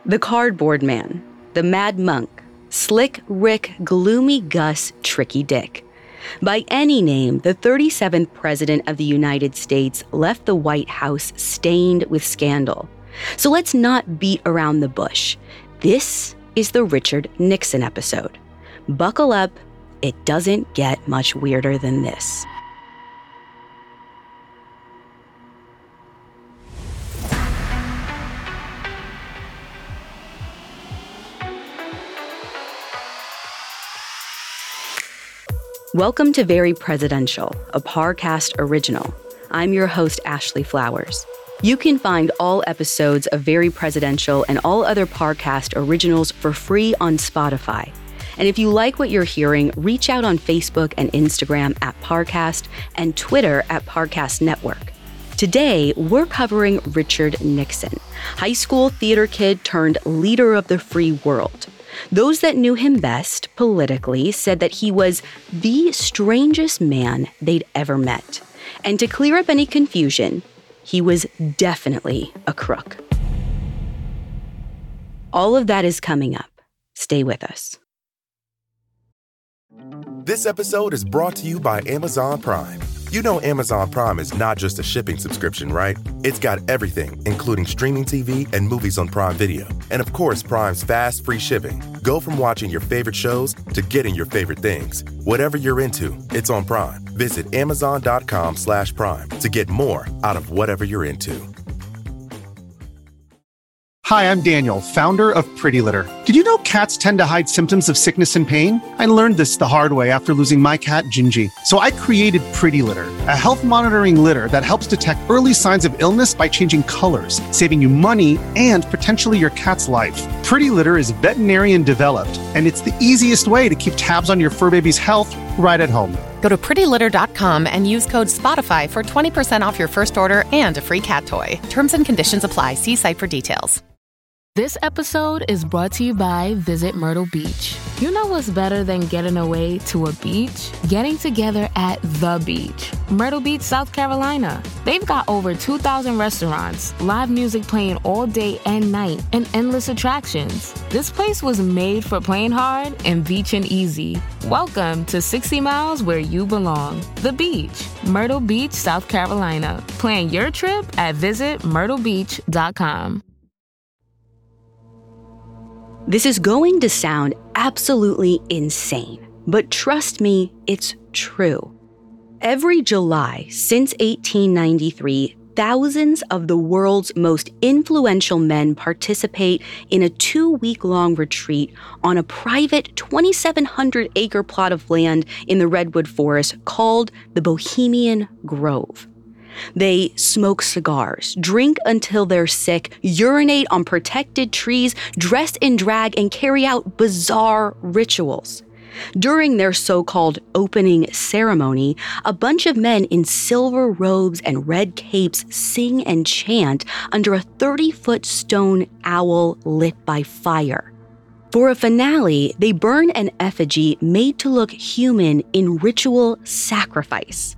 The Cardboard Man, the Mad Monk, Slick Rick, Gloomy Gus, Tricky Dick. By any name, the 37th President of the United States left the White House stained with scandal. So let's not beat around the bush. This is the Richard Nixon episode. Buckle up, it doesn't get much weirder than this. Welcome to Very Presidential, a Parcast original. I'm your host, Ashley Flowers. You can find all episodes of Very Presidential and all other Parcast originals for free on Spotify. And if you like what you're hearing, reach out on Facebook and Instagram at Parcast and Twitter at Parcast Network. Today, we're covering Richard Nixon, high school theater kid turned leader of the free world. Those that knew him best politically said that he was the strangest man they'd ever met. And to clear up any confusion, he was definitely a crook. All of that is coming up. Stay with us. This episode is brought to you by Amazon Prime. You know Amazon Prime is not just a shipping subscription, right? It's got everything, including streaming TV and movies on Prime Video. And of course, Prime's fast, free shipping. Go from watching your favorite shows to getting your favorite things. Whatever you're into, it's on Prime. Visit Amazon.com/Prime to get more out of whatever you're into. Hi, I'm Daniel, founder of Pretty Litter. Did you know cats tend to hide symptoms of sickness and pain? I learned this the hard way after losing my cat, Gingy. So I created Pretty Litter, a health monitoring litter that helps detect early signs of illness by changing colors, saving you money and potentially your cat's life. Pretty Litter is veterinarian developed, and it's the easiest way to keep tabs on your fur baby's health right at home. Go to prettylitter.com and use code SPOTIFY for 20% off your first order and a free cat toy. Terms and conditions apply. See site for details. This episode is brought to you by Visit Myrtle Beach. You know what's better than getting away to a beach? Getting together at the beach. Myrtle Beach, South Carolina. They've got over 2,000 restaurants, live music playing all day and night, and endless attractions. This place was made for playing hard and beaching easy. Welcome to 60 miles where you belong. The beach. Myrtle Beach, South Carolina. Plan your trip at visitmyrtlebeach.com. This is going to sound absolutely insane, but trust me, it's true. Every July since 1893, thousands of the world's most influential men participate in a 2-week-long retreat on a private 2,700-acre plot of land in the Redwood Forest called the Bohemian Grove. They smoke cigars, drink until they're sick, urinate on protected trees, dress in drag, and carry out bizarre rituals. During their so-called opening ceremony, a bunch of men in silver robes and red capes sing and chant under a 30-foot stone owl lit by fire. For a finale, they burn an effigy made to look human in ritual sacrifice.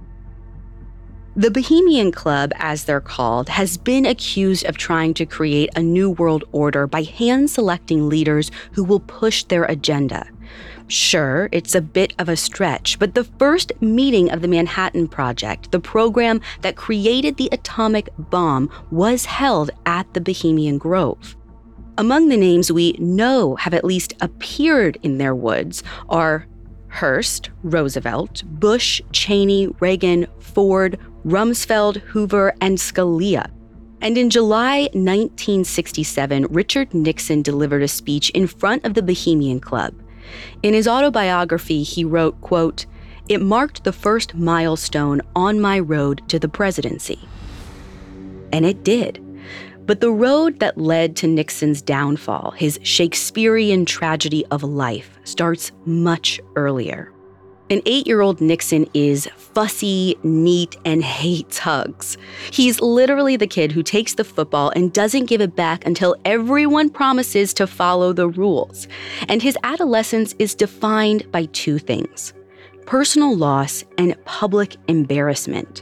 The Bohemian Club, as they're called, has been accused of trying to create a new world order by hand-selecting leaders who will push their agenda. Sure, it's a bit of a stretch, but the first meeting of the Manhattan Project, the program that created the atomic bomb, was held at the Bohemian Grove. Among the names we know have at least appeared in their woods are Hearst, Roosevelt, Bush, Cheney, Reagan, Ford, Rumsfeld, Hoover, and Scalia. And in July 1967, Richard Nixon delivered a speech in front of the Bohemian Club. In his autobiography, he wrote, quote, "It marked the first milestone on my road to the presidency." And it did. But the road that led to Nixon's downfall, his Shakespearean tragedy of life, starts much earlier. An 8-year-old Nixon is fussy, neat, and hates hugs. He's literally the kid who takes the football and doesn't give it back until everyone promises to follow the rules. And his adolescence is defined by two things: personal loss and public embarrassment.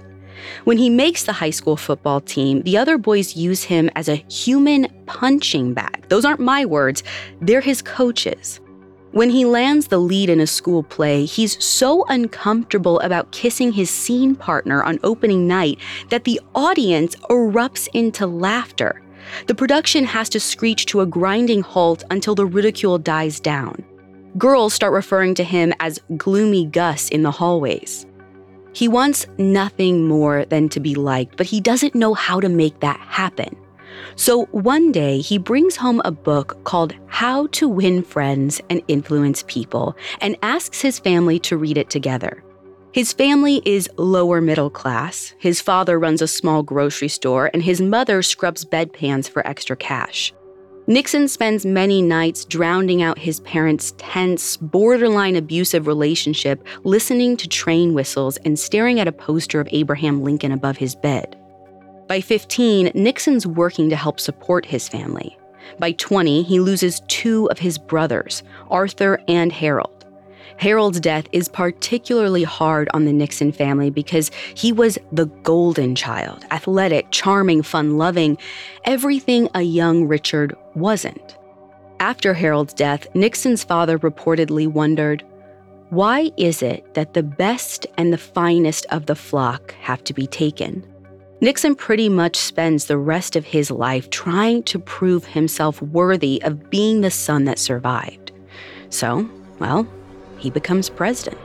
When he makes the high school football team, the other boys use him as a human punching bag. Those aren't my words, they're his coaches. When he lands the lead in a school play, he's so uncomfortable about kissing his scene partner on opening night that the audience erupts into laughter. The production has to screech to a grinding halt until the ridicule dies down. Girls start referring to him as Gloomy Gus in the hallways. He wants nothing more than to be liked, but he doesn't know how to make that happen. So one day, he brings home a book called How to Win Friends and Influence People and asks his family to read it together. His family is lower middle class. His father runs a small grocery store, and his mother scrubs bedpans for extra cash. Nixon spends many nights drowning out his parents' tense, borderline abusive relationship, listening to train whistles and staring at a poster of Abraham Lincoln above his bed. By 15, Nixon's working to help support his family. By 20, he loses 2 of his brothers, Arthur and Harold. Harold's death is particularly hard on the Nixon family because he was the golden child, athletic, charming, fun-loving, everything a young Richard wasn't. After Harold's death, Nixon's father reportedly wondered, why is it that the best and the finest of the flock have to be taken? Nixon pretty much spends the rest of his life trying to prove himself worthy of being the son that survived. So, well, he becomes president.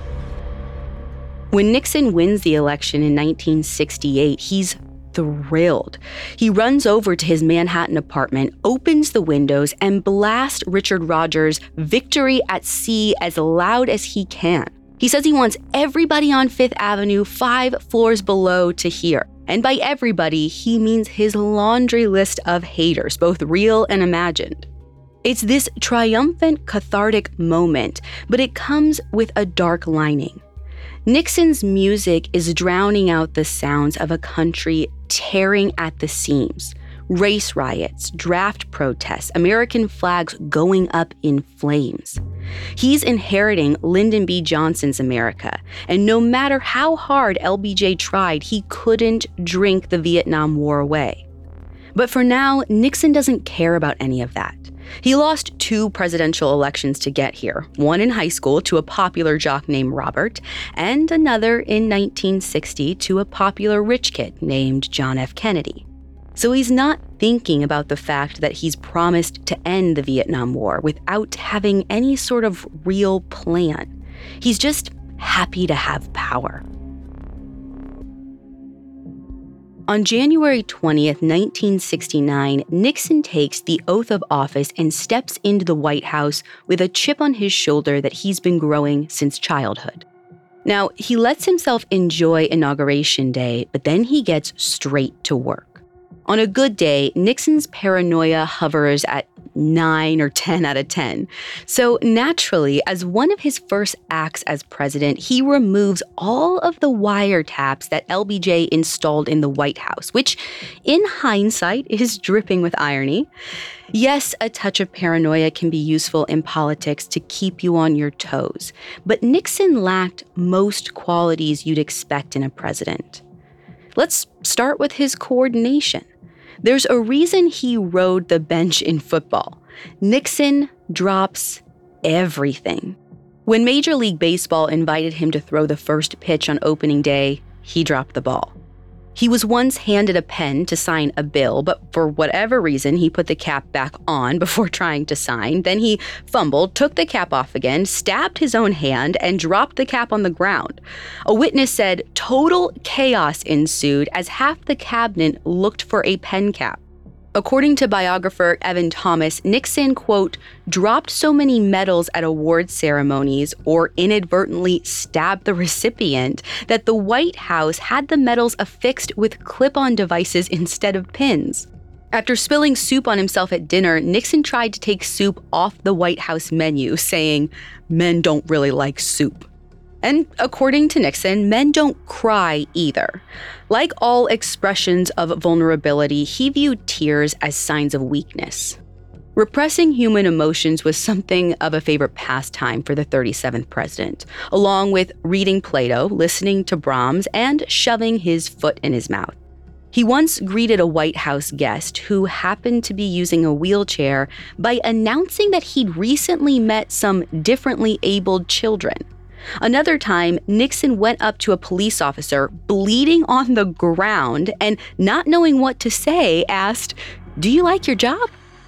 When Nixon wins the election in 1968, he's thrilled. He runs over to his Manhattan apartment, opens the windows, and blasts Richard Rodgers' "Victory at Sea" as loud as he can. He says he wants everybody on Fifth Avenue 5 floors below to hear. And by everybody, he means his laundry list of haters, both real and imagined. It's this triumphant, cathartic moment, but it comes with a dark lining. Nixon's music is drowning out the sounds of a country tearing at the seams. Race riots, draft protests, American flags going up in flames. He's inheriting Lyndon B. Johnson's America, and no matter how hard LBJ tried, he couldn't drink the Vietnam War away. But for now, Nixon doesn't care about any of that. He lost 2 presidential elections to get here, one in high school to a popular jock named Robert, and another in 1960 to a popular rich kid named John F. Kennedy. So he's not thinking about the fact that he's promised to end the Vietnam War without having any sort of real plan. He's just happy to have power. On January 20th, 1969, Nixon takes the oath of office and steps into the White House with a chip on his shoulder that he's been growing since childhood. Now, he lets himself enjoy Inauguration Day, but then he gets straight to work. On a good day, Nixon's paranoia hovers at 9 or 10 out of 10. So naturally, as one of his first acts as president, he removes all of the wiretaps that LBJ installed in the White House, which, in hindsight, is dripping with irony. Yes, a touch of paranoia can be useful in politics to keep you on your toes, but Nixon lacked most qualities you'd expect in a president. Let's start with his coordination. There's a reason he rode the bench in football. Nixon drops everything. When Major League Baseball invited him to throw the first pitch on opening day, he dropped the ball. He was once handed a pen to sign a bill, but for whatever reason, he put the cap back on before trying to sign. Then he fumbled, took the cap off again, stabbed his own hand, and dropped the cap on the ground. A witness said total chaos ensued as half the cabinet looked for a pen cap. According to biographer Evan Thomas, Nixon, quote, dropped so many medals at award ceremonies or inadvertently stabbed the recipient that the White House had the medals affixed with clip-on devices instead of pins. After spilling soup on himself at dinner, Nixon tried to take soup off the White House menu, saying, "Men don't really like soup." And according to Nixon, men don't cry either. Like all expressions of vulnerability, he viewed tears as signs of weakness. Repressing human emotions was something of a favorite pastime for the 37th president, along with reading Plato, listening to Brahms, and shoving his foot in his mouth. He once greeted a White House guest who happened to be using a wheelchair by announcing that he'd recently met some differently abled children. Another time, Nixon went up to a police officer bleeding on the ground and, not knowing what to say, asked, "Do you like your job?"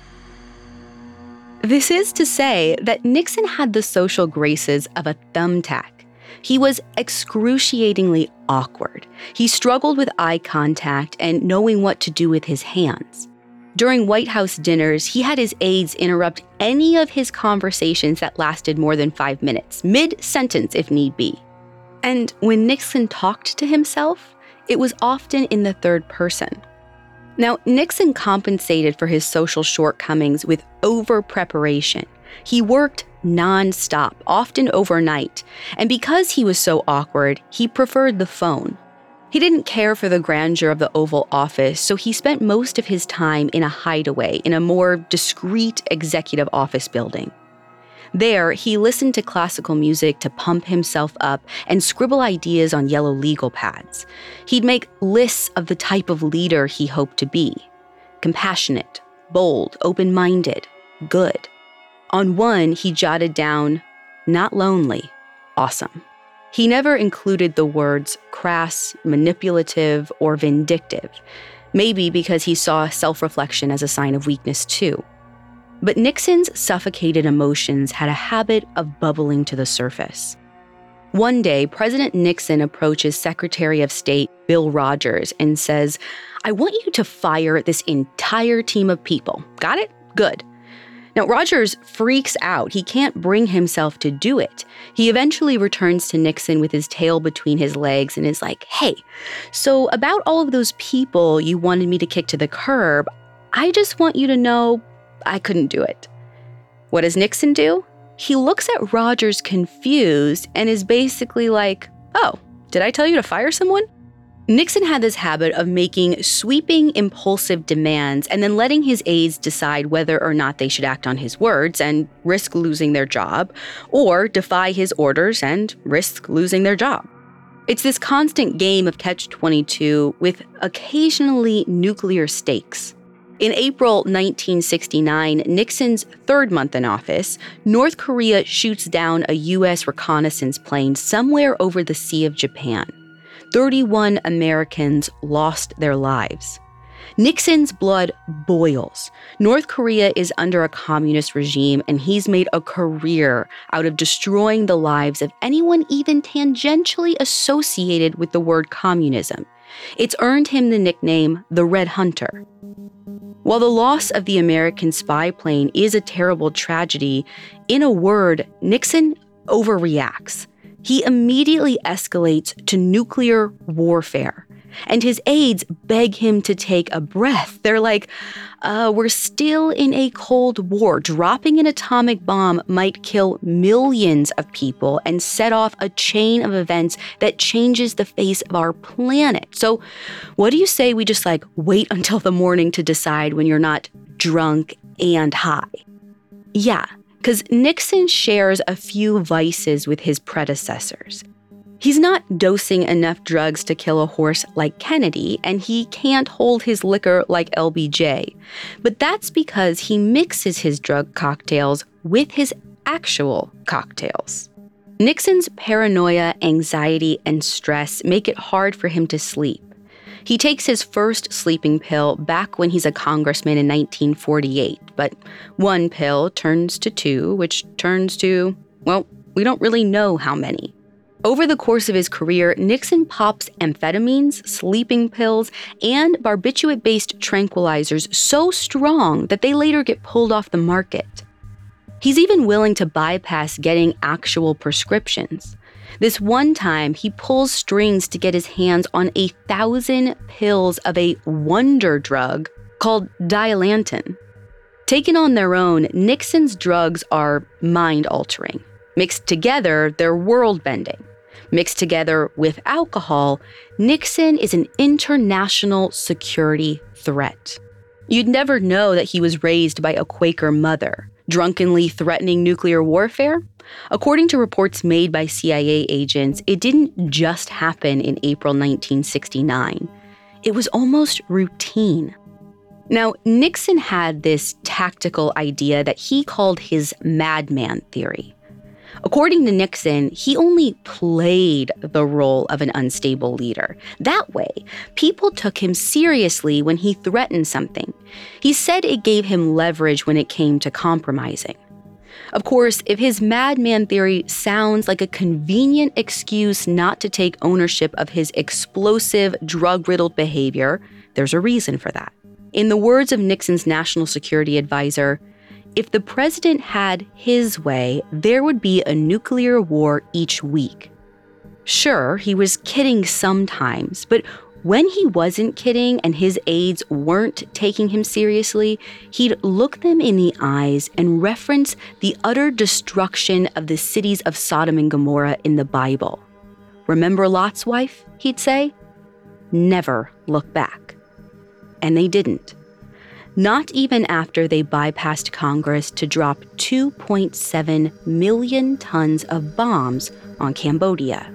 This is to say that Nixon had the social graces of a thumbtack. He was excruciatingly awkward. He struggled with eye contact and knowing what to do with his hands. During White House dinners, he had his aides interrupt any of his conversations that lasted more than 5 minutes, mid-sentence if need be. And when Nixon talked to himself, it was often in the third person. Now, Nixon compensated for his social shortcomings with over-preparation. He worked nonstop, often overnight, and because he was so awkward, he preferred the phone. He didn't care for the grandeur of the Oval Office, so he spent most of his time in a hideaway in a more discreet executive office building. There, he listened to classical music to pump himself up and scribble ideas on yellow legal pads. He'd make lists of the type of leader he hoped to be: compassionate, bold, open-minded, good. On one, he jotted down, "Not lonely, awesome." He never included the words crass, manipulative, or vindictive, maybe because he saw self-reflection as a sign of weakness too. But Nixon's suffocated emotions had a habit of bubbling to the surface. One day, President Nixon approaches Secretary of State Bill Rogers and says, "I want you to fire this entire team of people. Got it? Good." Now, Rogers freaks out. He can't bring himself to do it. He eventually returns to Nixon with his tail between his legs and is like, "Hey, so about all of those people you wanted me to kick to the curb, I just want you to know I couldn't do it." What does Nixon do? He looks at Rogers confused and is basically like, "Oh, did I tell you to fire someone?" Nixon had this habit of making sweeping, impulsive demands and then letting his aides decide whether or not they should act on his words and risk losing their job, or defy his orders and risk losing their job. It's this constant game of catch-22 with occasionally nuclear stakes. In April 1969, Nixon's third month in office, North Korea shoots down a U.S. reconnaissance plane somewhere over the Sea of Japan. 31 Americans lost their lives. Nixon's blood boils. North Korea is under a communist regime, and he's made a career out of destroying the lives of anyone even tangentially associated with the word communism. It's earned him the nickname the Red Hunter. While the loss of the American spy plane is a terrible tragedy, in a word, Nixon overreacts. He immediately escalates to nuclear warfare, and his aides beg him to take a breath. They're like, we're still in a Cold War. Dropping an atomic bomb might kill millions of people and set off a chain of events that changes the face of our planet. So what do you say we just wait until the morning to decide when you're not drunk and high? Yeah. Because Nixon shares a few vices with his predecessors. He's not dosing enough drugs to kill a horse like Kennedy, and he can't hold his liquor like LBJ. But that's because he mixes his drug cocktails with his actual cocktails. Nixon's paranoia, anxiety, and stress make it hard for him to sleep. He takes his first sleeping pill back when he's a congressman in 1948, but one pill turns to two, which turns to, well, we don't really know how many. Over the course of his career, Nixon pops amphetamines, sleeping pills, and barbiturate-based tranquilizers so strong that they later get pulled off the market. He's even willing to bypass getting actual prescriptions. This one time, he pulls strings to get his hands on 1,000 pills of a wonder drug called Dilantin. Taken on their own, Nixon's drugs are mind-altering. Mixed together, they're world-bending. Mixed together with alcohol, Nixon is an international security threat. You'd never know that he was raised by a Quaker mother, drunkenly threatening nuclear warfare. According to reports made by CIA agents, it didn't just happen in April 1969. It was almost routine. Now, Nixon had this tactical idea that he called his madman theory. According to Nixon, he only played the role of an unstable leader. That way, people took him seriously when he threatened something. He said it gave him leverage when it came to compromising. Of course, if his madman theory sounds like a convenient excuse not to take ownership of his explosive, drug-riddled behavior, there's a reason for that. In the words of Nixon's national security advisor, if the president had his way, there would be a nuclear war each week. Sure, he was kidding sometimes, but when he wasn't kidding and his aides weren't taking him seriously, he'd look them in the eyes and reference the utter destruction of the cities of Sodom and Gomorrah in the Bible. Remember Lot's wife, he'd say? Never look back. And they didn't. Not even after they bypassed Congress to drop 2.7 million tons of bombs on Cambodia.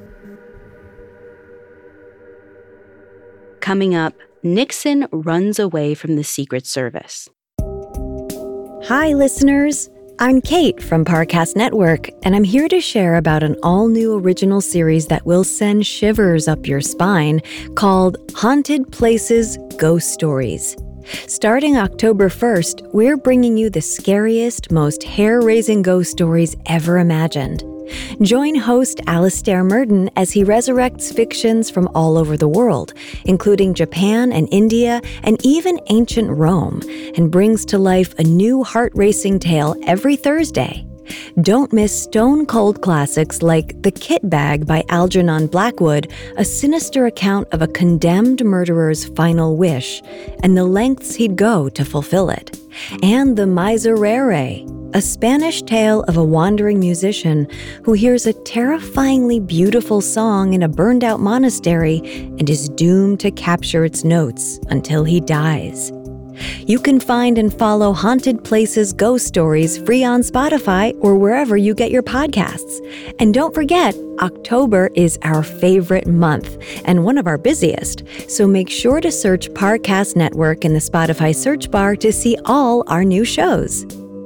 Coming up, Nixon runs away from the Secret Service. Hi, listeners. I'm Kate from Parcast Network, and I'm here to share about an all-new original series that will send shivers up your spine called Haunted Places: Ghost Stories. Starting October 1st, we're bringing you the scariest, most hair-raising ghost stories ever imagined. Join host Alastair Murden as he resurrects fictions from all over the world, including Japan and India and even ancient Rome, and brings to life a new heart-racing tale every Thursday. Don't miss stone-cold classics like The Kit Bag by Algernon Blackwood, a sinister account of a condemned murderer's final wish, and the lengths he'd go to fulfill it. And The Miserere, a Spanish tale of a wandering musician who hears a terrifyingly beautiful song in a burned-out monastery and is doomed to capture its notes until he dies. You can find and follow Haunted Places Ghost Stories free on Spotify or wherever you get your podcasts. And don't forget, October is our favorite month and one of our busiest, so make sure to search Parcast Network in the Spotify search bar to see all our new shows.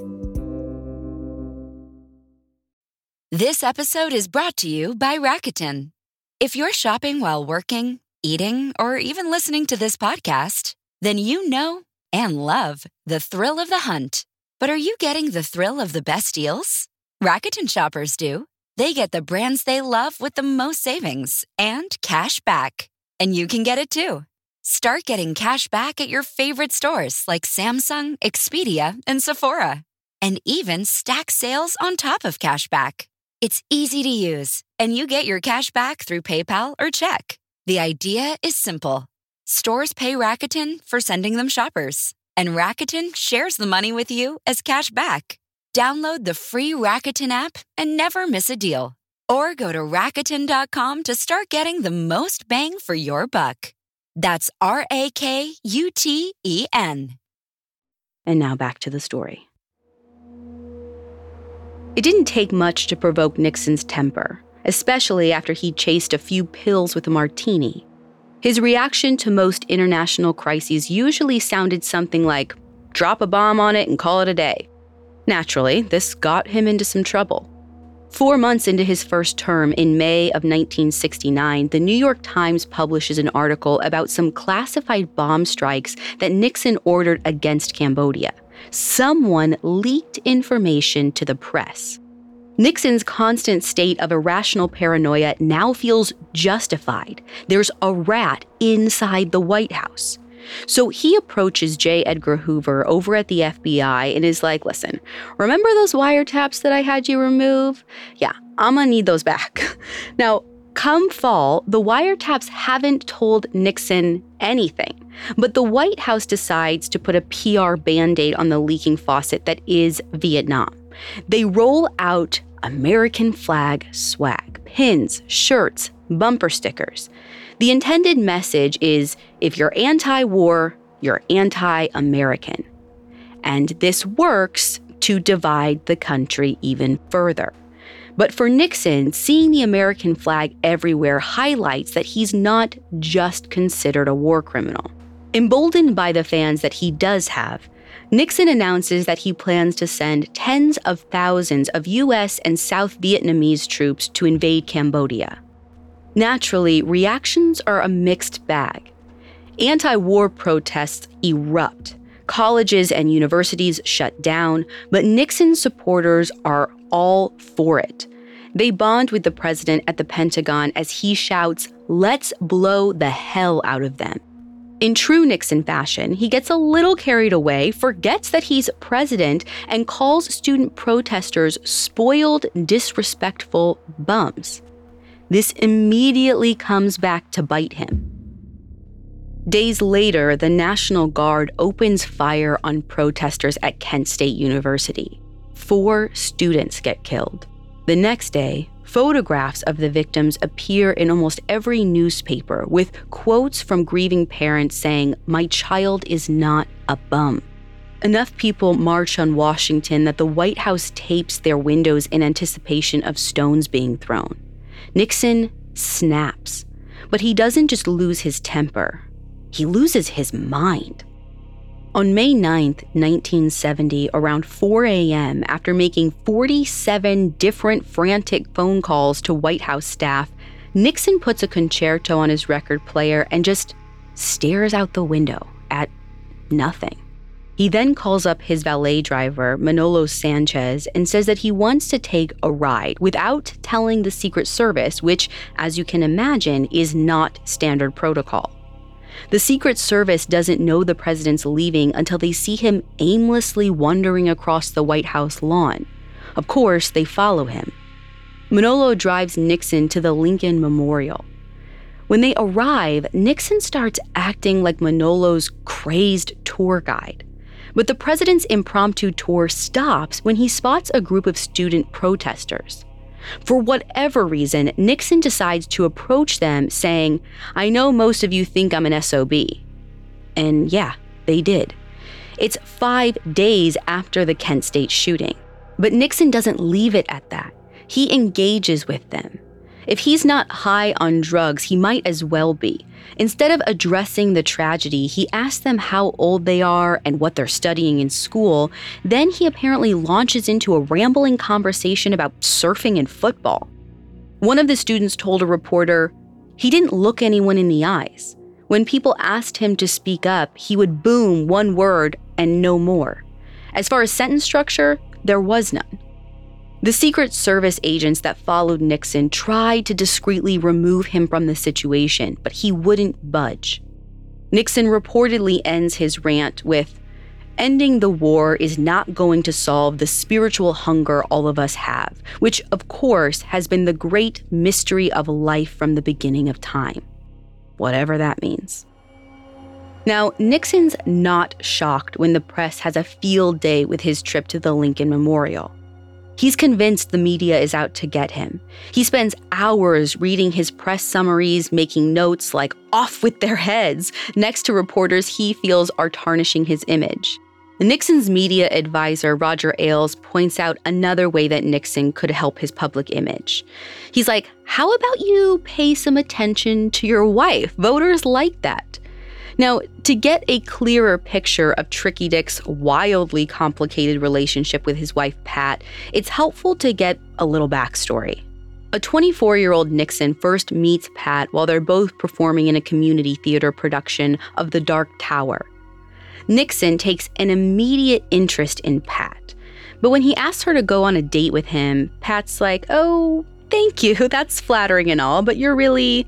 This episode is brought to you by Rakuten. If you're shopping while working, eating, or even listening to this podcast, then you know and love the thrill of the hunt. But are you getting the thrill of the best deals? Rakuten shoppers do. They get the brands they love with the most savings and cash back. And you can get it too. Start getting cash back at your favorite stores like Samsung, Expedia, and Sephora. And even stack sales on top of cash back. It's easy to use, and you get your cash back through PayPal or check. The idea is simple. Stores pay Rakuten for sending them shoppers, and Rakuten shares the money with you as cash back. Download the free Rakuten app and never miss a deal. Or go to Rakuten.com to start getting the most bang for your buck. That's Rakuten. And now back to the story. It didn't take much to provoke Nixon's temper, especially after he chased a few pills with a martini. His reaction to most international crises usually sounded something like, drop a bomb on it and call it a day. Naturally, this got him into some trouble. 4 months into his first term, in May of 1969, the New York Times publishes an article about some classified bomb strikes that Nixon ordered against Cambodia. Someone leaked information to the press. Nixon's constant state of irrational paranoia now feels justified. There's a rat inside the White House. So he approaches J. Edgar Hoover over at the FBI and is like, listen, remember those wiretaps that I had you remove? Yeah, I'm gonna need those back. Now, come fall, the wiretaps haven't told Nixon anything, but the White House decides to put a PR Band-Aid on the leaking faucet that is Vietnam. They roll out American flag swag, pins, shirts, bumper stickers. The intended message is, if you're anti-war, you're anti-American. And this works to divide the country even further. But for Nixon, seeing the American flag everywhere highlights that he's not just considered a war criminal. Emboldened by the fans that he does have, Nixon announces that he plans to send tens of thousands of U.S. and South Vietnamese troops to invade Cambodia. Naturally, reactions are a mixed bag. Anti-war protests erupt. Colleges and universities shut down, but Nixon's supporters are all for it. They bond with the president at the Pentagon as he shouts, "Let's blow the hell out of them." In true Nixon fashion, he gets a little carried away, forgets that he's president, and calls student protesters spoiled, disrespectful bums. This immediately comes back to bite him. Days later, the National Guard opens fire on protesters at Kent State University. 4 students get killed. The next day, photographs of the victims appear in almost every newspaper with quotes from grieving parents saying, "My child is not a bum." Enough people march on Washington that the White House tapes their windows in anticipation of stones being thrown. Nixon snaps, but he doesn't just lose his temper. He loses his mind. On May 9th, 1970, around 4 a.m., after making 47 different frantic phone calls to White House staff, Nixon puts a concerto on his record player and just stares out the window at nothing. He then calls up his valet driver, Manolo Sanchez, and says that he wants to take a ride without telling the Secret Service, which, as you can imagine, is not standard protocol. The Secret Service doesn't know the president's leaving until they see him aimlessly wandering across the White House lawn. Of course, they follow him. Manolo drives Nixon to the Lincoln Memorial. When they arrive, Nixon starts acting like Manolo's crazed tour guide. But the president's impromptu tour stops when he spots a group of student protesters. For whatever reason, Nixon decides to approach them saying, "I know most of you think I'm an SOB." And yeah, they did. It's 5 days after the Kent State shooting. But Nixon doesn't leave it at that. He engages with them. If he's not high on drugs, he might as well be. Instead of addressing the tragedy, he asks them how old they are and what they're studying in school. Then he apparently launches into a rambling conversation about surfing and football. One of the students told a reporter, he didn't look anyone in the eyes. When people asked him to speak up, he would boom one word and no more. As far as sentence structure, there was none. The Secret Service agents that followed Nixon tried to discreetly remove him from the situation, but he wouldn't budge. Nixon reportedly ends his rant with, "Ending the war is not going to solve the spiritual hunger all of us have, which, of course, has been the great mystery of life from the beginning of time." Whatever that means. Now, Nixon's not shocked when the press has a field day with his trip to the Lincoln Memorial. He's convinced the media is out to get him. He spends hours reading his press summaries, making notes like "off with their heads" next to reporters he feels are tarnishing his image. Nixon's media advisor, Roger Ailes, points out another way that Nixon could help his public image. He's like, "How about you pay some attention to your wife? Voters like that." Now, to get a clearer picture of Tricky Dick's wildly complicated relationship with his wife, Pat, it's helpful to get a little backstory. A 24-year-old Nixon first meets Pat while they're both performing in a community theater production of The Dark Tower. Nixon takes an immediate interest in Pat, but when he asks her to go on a date with him, Pat's like, "Oh, thank you, that's flattering and all, but you're really,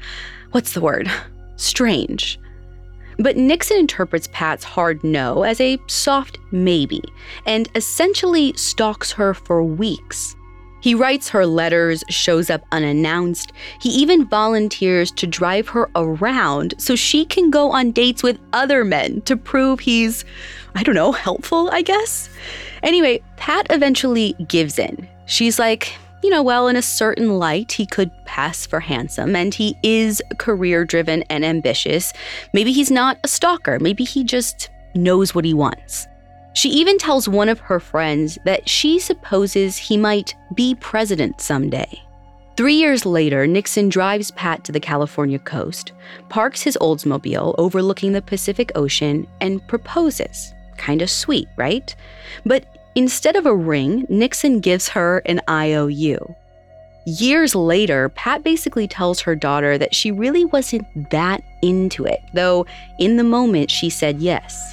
strange." But Nixon interprets Pat's hard no as a soft maybe, and essentially stalks her for weeks. He writes her letters, shows up unannounced. He even volunteers to drive her around so she can go on dates with other men to prove he's, helpful, I guess. Anyway, Pat eventually gives in. She's like, well, in a certain light, he could pass for handsome, and he is career-driven and ambitious. Maybe he's not a stalker. Maybe he just knows what he wants. She even tells one of her friends that she supposes he might be president someday. 3 years later, Nixon drives Pat to the California coast, parks his Oldsmobile overlooking the Pacific Ocean, and proposes. Kinda sweet, right? But instead of a ring, Nixon gives her an IOU. Years later, Pat basically tells her daughter that she really wasn't that into it, though in the moment she said yes.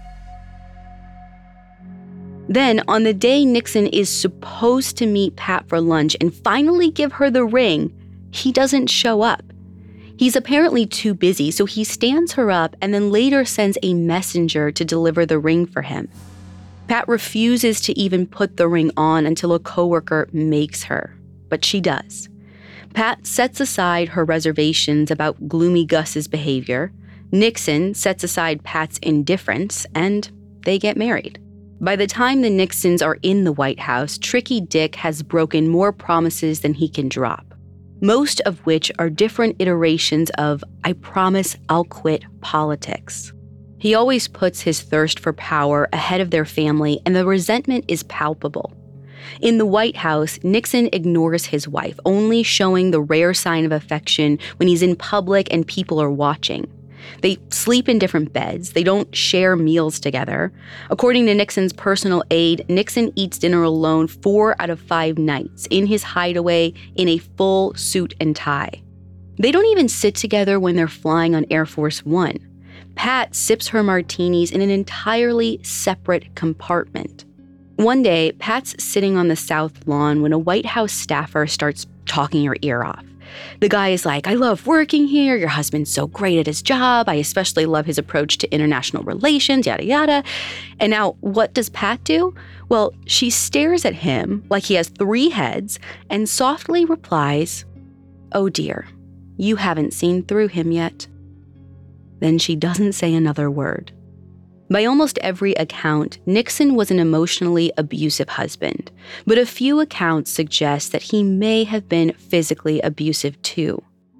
Then, on the day Nixon is supposed to meet Pat for lunch and finally give her the ring, he doesn't show up. He's apparently too busy, so he stands her up and then later sends a messenger to deliver the ring for him. Pat refuses to even put the ring on until a coworker makes her, but she does. Pat sets aside her reservations about Gloomy Gus's behavior. Nixon sets aside Pat's indifference, and they get married. By the time the Nixons are in the White House, Tricky Dick has broken more promises than he can drop, most of which are different iterations of "I promise I'll quit politics." He always puts his thirst for power ahead of their family, and the resentment is palpable. In the White House, Nixon ignores his wife, only showing the rare sign of affection when he's in public and people are watching. They sleep in different beds. They don't share meals together. According to Nixon's personal aide, Nixon eats dinner alone 4 out of 5 nights in his hideaway in a full suit and tie. They don't even sit together when they're flying on Air Force One. Pat sips her martinis in an entirely separate compartment. One day, Pat's sitting on the South Lawn when a White House staffer starts talking her ear off. The guy is like, "I love working here. Your husband's so great at his job. I especially love his approach to international relations, yada, yada." And now, what does Pat do? Well, she stares at him like he has 3 heads and softly replies, "Oh dear, you haven't seen through him yet." Then she doesn't say another word. By almost every account, Nixon was an emotionally abusive husband, but a few accounts suggest that he may have been physically abusive too.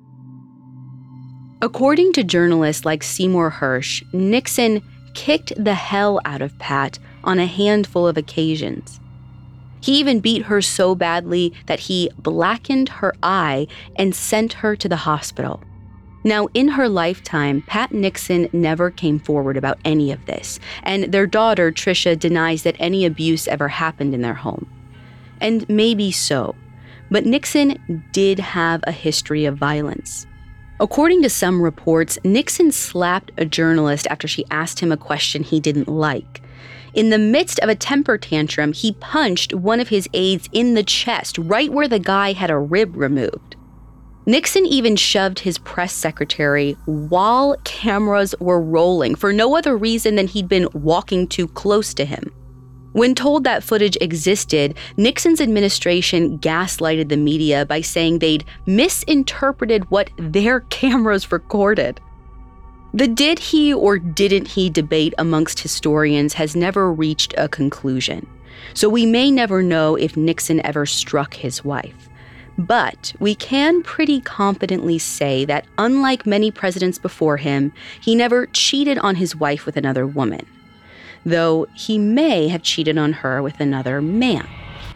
According to journalists like Seymour Hersh, Nixon kicked the hell out of Pat on a handful of occasions. He even beat her so badly that he blackened her eye and sent her to the hospital. Now, in her lifetime, Pat Nixon never came forward about any of this, and their daughter, Tricia, denies that any abuse ever happened in their home. And maybe so, but Nixon did have a history of violence. According to some reports, Nixon slapped a journalist after she asked him a question he didn't like. In the midst of a temper tantrum, he punched one of his aides in the chest, right where the guy had a rib removed. Nixon even shoved his press secretary while cameras were rolling for no other reason than he'd been walking too close to him. When told that footage existed, Nixon's administration gaslighted the media by saying they'd misinterpreted what their cameras recorded. The did he or didn't he debate amongst historians has never reached a conclusion, so we may never know if Nixon ever struck his wife. But we can pretty confidently say that unlike many presidents before him, he never cheated on his wife with another woman, though he may have cheated on her with another man.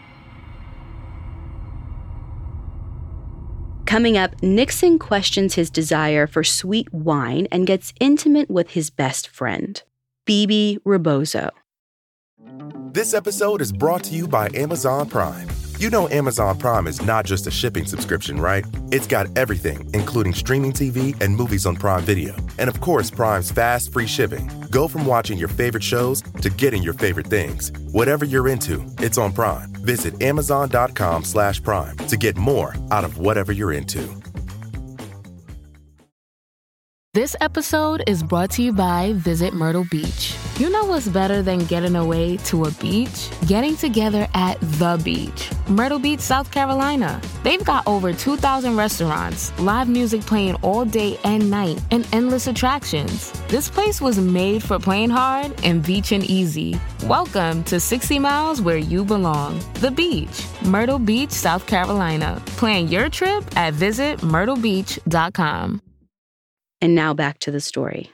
Coming up, Nixon questions his desire for sweet wine and gets intimate with his best friend, Phoebe Rebozo. This episode is brought to you by Amazon Prime. You know Amazon Prime is not just a shipping subscription, right? It's got everything, including streaming TV and movies on Prime Video. And of course, Prime's fast, free shipping. Go from watching your favorite shows to getting your favorite things. Whatever you're into, it's on Prime. Visit Amazon.com/Prime to get more out of whatever you're into. This episode is brought to you by Visit Myrtle Beach. You know what's better than getting away to a beach? Getting together at the beach. Myrtle Beach, South Carolina. They've got over 2,000 restaurants, live music playing all day and night, and endless attractions. This place was made for playing hard and beaching easy. Welcome to 60 miles where you belong. The beach. Myrtle Beach, South Carolina. Plan your trip at visitmyrtlebeach.com. And now back to the story.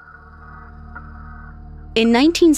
In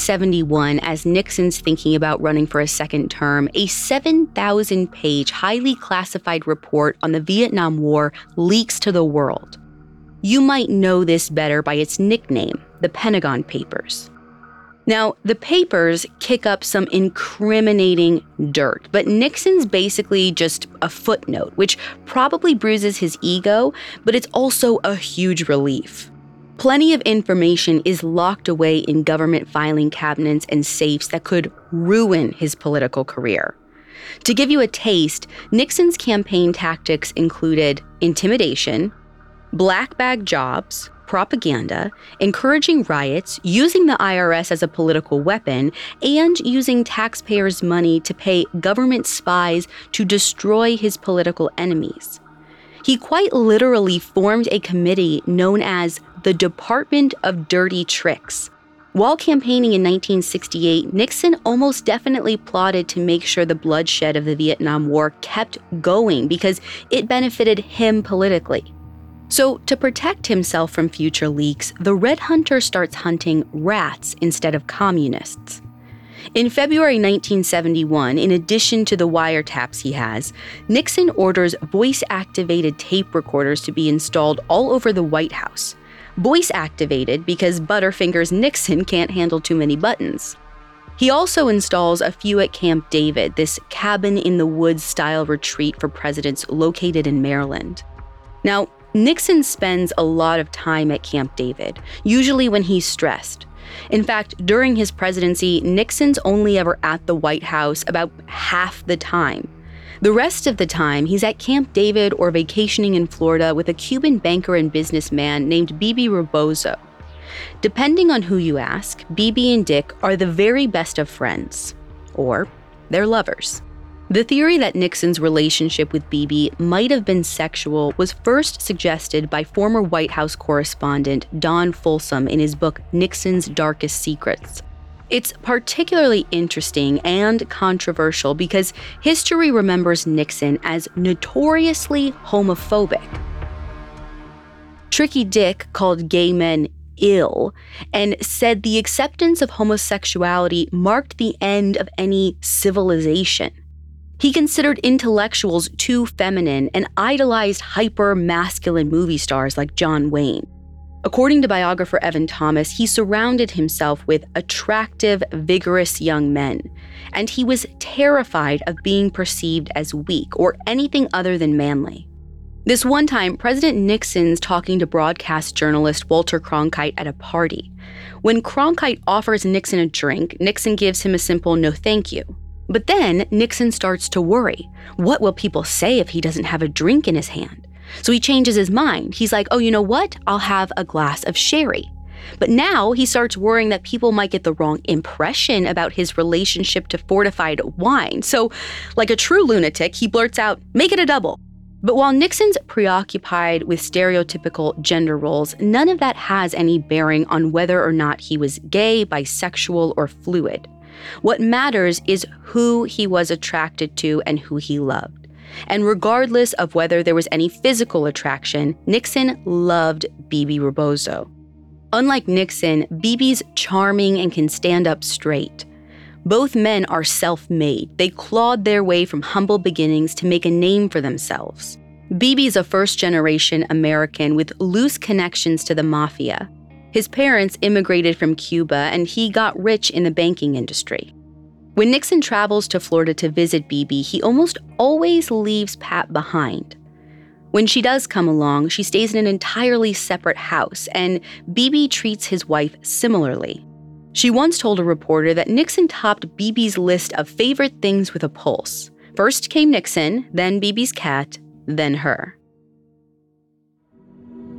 1971, as Nixon's thinking about running for a second term, a 7,000-page, highly classified report on the Vietnam War leaks to the world. You might know this better by its nickname, the Pentagon Papers. Now, the papers kick up some incriminating dirt, but Nixon's basically just a footnote, which probably bruises his ego, but it's also a huge relief. Plenty of information is locked away in government filing cabinets and safes that could ruin his political career. To give you a taste, Nixon's campaign tactics included intimidation, black bag jobs, propaganda, encouraging riots, using the IRS as a political weapon, and using taxpayers' money to pay government spies to destroy his political enemies. He quite literally formed a committee known as the Department of Dirty Tricks. While campaigning in 1968, Nixon almost definitely plotted to make sure the bloodshed of the Vietnam War kept going because it benefited him politically. So, to protect himself from future leaks, the Red Hunter starts hunting rats instead of communists. In February 1971, in addition to the wiretaps he has, Nixon orders voice-activated tape recorders to be installed all over the White House. Voice-activated because Butterfingers Nixon can't handle too many buttons. He also installs a few at Camp David, this cabin-in-the-woods-style retreat for presidents located in Maryland. Now, Nixon spends a lot of time at Camp David, usually when he's stressed. In fact, during his presidency, Nixon's only ever at the White House about half the time. The rest of the time, he's at Camp David or vacationing in Florida with a Cuban banker and businessman named Bebe Rebozo. Depending on who you ask, Bebe and Dick are the very best of friends. Or they're lovers. The theory that Nixon's relationship with Bebe might have been sexual was first suggested by former White House correspondent Don Folsom in his book Nixon's Darkest Secrets. It's particularly interesting and controversial because history remembers Nixon as notoriously homophobic. Tricky Dick called gay men ill and said the acceptance of homosexuality marked the end of any civilization. He considered intellectuals too feminine and idolized hyper-masculine movie stars like John Wayne. According to biographer Evan Thomas, he surrounded himself with attractive, vigorous young men, and he was terrified of being perceived as weak or anything other than manly. This one time, President Nixon's talking to broadcast journalist Walter Cronkite at a party. When Cronkite offers Nixon a drink, Nixon gives him a simple no thank you. But then Nixon starts to worry. What will people say if he doesn't have a drink in his hand? So he changes his mind. He's like, oh, you know what? I'll have a glass of sherry. But now he starts worrying that people might get the wrong impression about his relationship to fortified wine. So, like a true lunatic, he blurts out, make it a double. But while Nixon's preoccupied with stereotypical gender roles, none of that has any bearing on whether or not he was gay, bisexual, or fluid. What matters is who he was attracted to and who he loved. And regardless of whether there was any physical attraction, Nixon loved Bebe Rebozo. Unlike Nixon, Bebe's charming and can stand up straight. Both men are self-made. They clawed their way from humble beginnings to make a name for themselves. Bebe's a first-generation American with loose connections to the mafia. His parents immigrated from Cuba, and he got rich in the banking industry. When Nixon travels to Florida to visit Bebe, he almost always leaves Pat behind. When she does come along, she stays in an entirely separate house, and Bebe treats his wife similarly. She once told a reporter that Nixon topped Bebe's list of favorite things with a pulse. First came Nixon, then Bebe's cat, then her.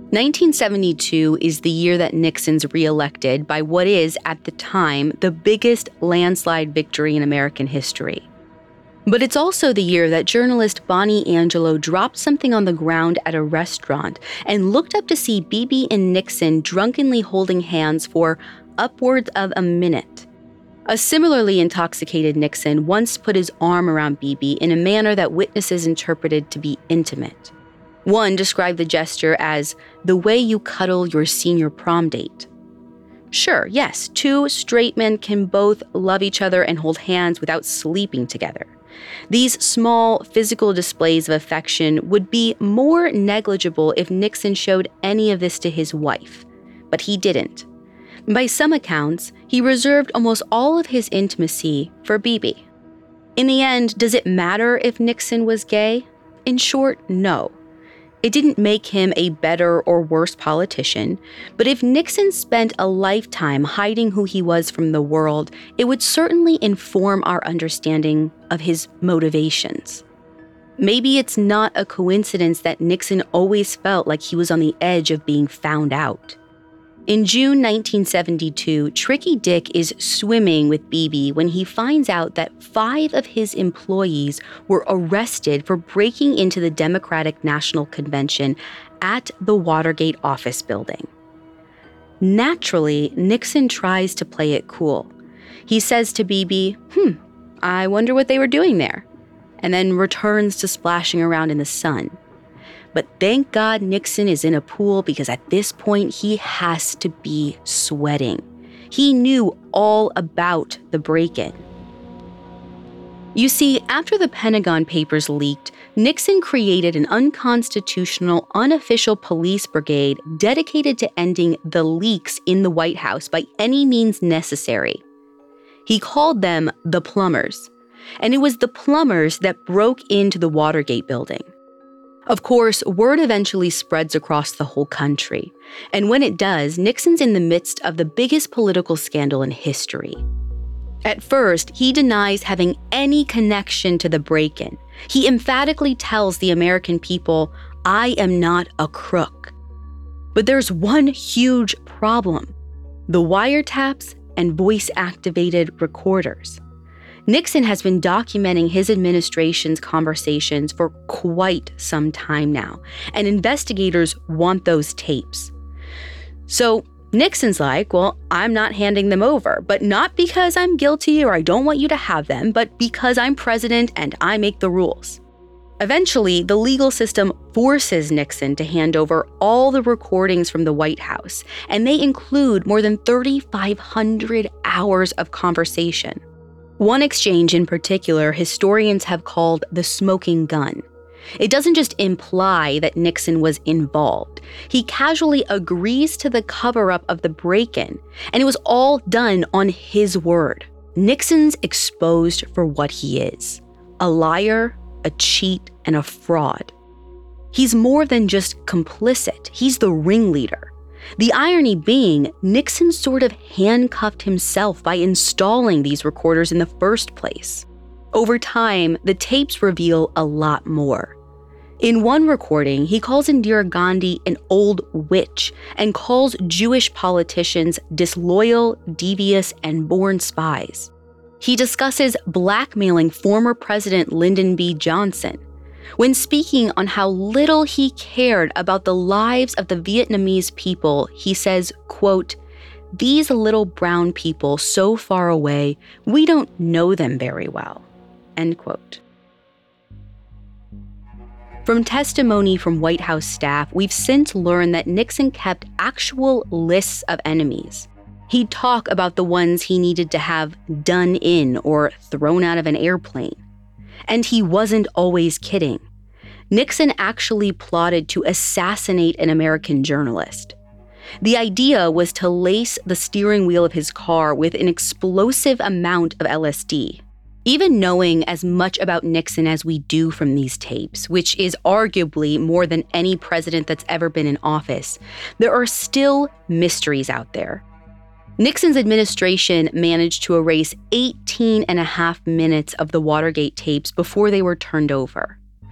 1972 is the year that Nixon's reelected by what is, at the time, the biggest landslide victory in American history. But it's also the year that journalist Bonnie Angelo dropped something on the ground at a restaurant and looked up to see Bibi and Nixon drunkenly holding hands for upwards of a minute. A similarly intoxicated Nixon once put his arm around Bibi in a manner that witnesses interpreted to be intimate. One described the gesture as the way you cuddle your senior prom date. Sure, yes, two straight men can both love each other and hold hands without sleeping together. These small physical displays of affection would be more negligible if Nixon showed any of this to his wife, but he didn't. By some accounts, he reserved almost all of his intimacy for Bibi. In the end, does it matter if Nixon was gay? In short, no. It didn't make him a better or worse politician, but if Nixon spent a lifetime hiding who he was from the world, it would certainly inform our understanding of his motivations. Maybe it's not a coincidence that Nixon always felt like he was on the edge of being found out. In June 1972, Tricky Dick is swimming with Bibi when he finds out that 5 of his employees were arrested for breaking into the Democratic National Convention at the Watergate office building. Naturally, Nixon tries to play it cool. He says to Bibi, I wonder what they were doing there, and then returns to splashing around in the sun. But thank God Nixon is in a pool because at this point he has to be sweating. He knew all about the break-in. You see, after the Pentagon Papers leaked, Nixon created an unconstitutional, unofficial police brigade dedicated to ending the leaks in the White House by any means necessary. He called them the Plumbers, and it was the Plumbers that broke into the Watergate building. Of course, word eventually spreads across the whole country, and when it does, Nixon's in the midst of the biggest political scandal in history. At first, he denies having any connection to the break-in. He emphatically tells the American people, I am not a crook. But there's one huge problem: the wiretaps and voice-activated recorders. Nixon has been documenting his administration's conversations for quite some time now, and investigators want those tapes. So Nixon's like, well, I'm not handing them over, but not because I'm guilty or I don't want you to have them, but because I'm president and I make the rules. Eventually, the legal system forces Nixon to hand over all the recordings from the White House, and they include more than 3,500 hours of conversation. One exchange in particular, historians have called the smoking gun. It doesn't just imply that Nixon was involved. He casually agrees to the cover-up of the break-in, and it was all done on his word. Nixon's exposed for what he is: a liar, a cheat, and a fraud. He's more than just complicit. He's the ringleader. The irony being, Nixon sort of handcuffed himself by installing these recorders in the first place. Over time, the tapes reveal a lot more. In one recording, he calls Indira Gandhi an old witch and calls Jewish politicians disloyal, devious, and born spies. He discusses blackmailing former President Lyndon B. Johnson. When speaking on how little he cared about the lives of the Vietnamese people, he says, quote, "These little brown people so far away, we don't know them very well," end quote. From testimony from White House staff, we've since learned that Nixon kept actual lists of enemies. He'd talk about the ones he needed to have done in or thrown out of an airplane. And he wasn't always kidding. Nixon actually plotted to assassinate an American journalist. The idea was to lace the steering wheel of his car with an explosive amount of LSD. Even knowing as much about Nixon as we do from these tapes, which is arguably more than any president that's ever been in office, there are still mysteries out there. Nixon's administration managed to erase 18 and a half minutes of the Watergate tapes before they were turned over.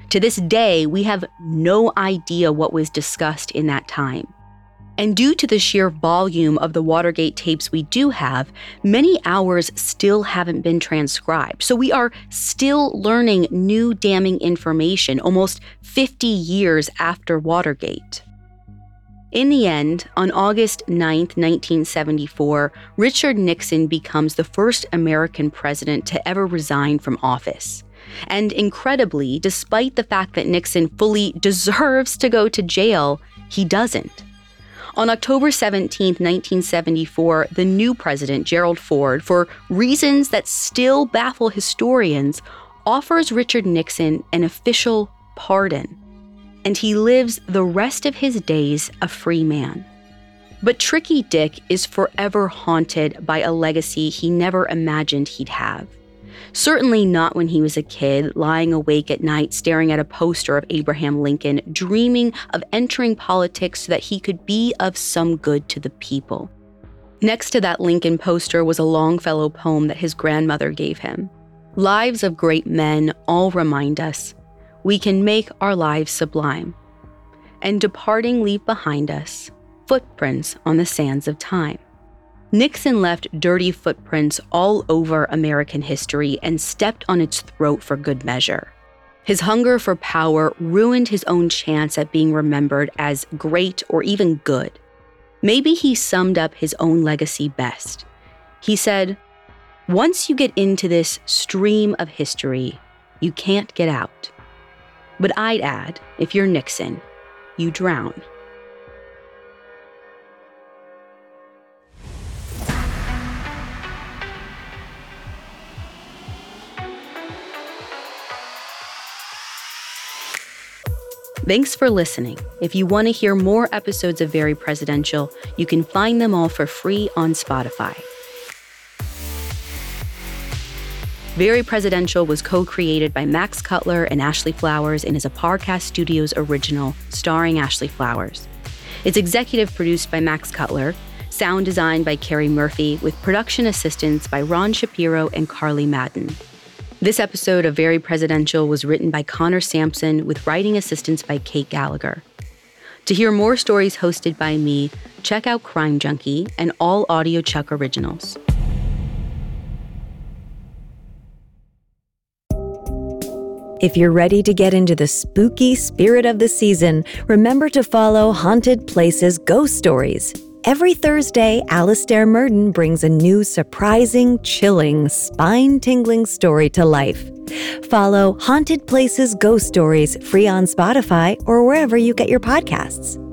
To this day, we have no idea what was discussed in that time. And due to the sheer volume of the Watergate tapes we do have, many hours still haven't been transcribed. So we are still learning new damning information almost 50 years after Watergate. In the end, on August 9, 1974, Richard Nixon becomes the first American president to ever resign from office. And incredibly, despite the fact that Nixon fully deserves to go to jail, he doesn't. On October 17, 1974, the new president, Gerald Ford, for reasons that still baffle historians, offers Richard Nixon an official pardon. And he lives the rest of his days a free man. But Tricky Dick is forever haunted by a legacy he never imagined he'd have. Certainly not when he was a kid, lying awake at night staring at a poster of Abraham Lincoln, dreaming of entering politics so that he could be of some good to the people. Next to that Lincoln poster was a Longfellow poem that his grandmother gave him. Lives of great men all remind us we can make our lives sublime, and departing leave behind us footprints on the sands of time. Nixon left dirty footprints all over American history and stepped on its throat for good measure. His hunger for power ruined his own chance at being remembered as great or even good. Maybe he summed up his own legacy best. He said, "Once you get into this stream of history, you can't get out. But I'd add, if you're Nixon, you drown." Thanks for listening. If you want to hear more episodes of Very Presidential, you can find them all for free on Spotify. Very Presidential was co-created by Max Cutler and Ashley Flowers and is a Parcast Studios original starring Ashley Flowers. It's executive produced by Max Cutler, sound designed by Carrie Murphy, with production assistance by Ron Shapiro and Carly Madden. This episode of Very Presidential was written by Connor Sampson with writing assistance by Kate Gallagher. To hear more stories hosted by me, check out Crime Junkie and all Audio Chuck originals. If you're ready to get into the spooky spirit of the season, remember to follow Haunted Places Ghost Stories. Every Thursday, Alastair Murden brings a new surprising, chilling, spine-tingling story to life. Follow Haunted Places Ghost Stories free on Spotify or wherever you get your podcasts.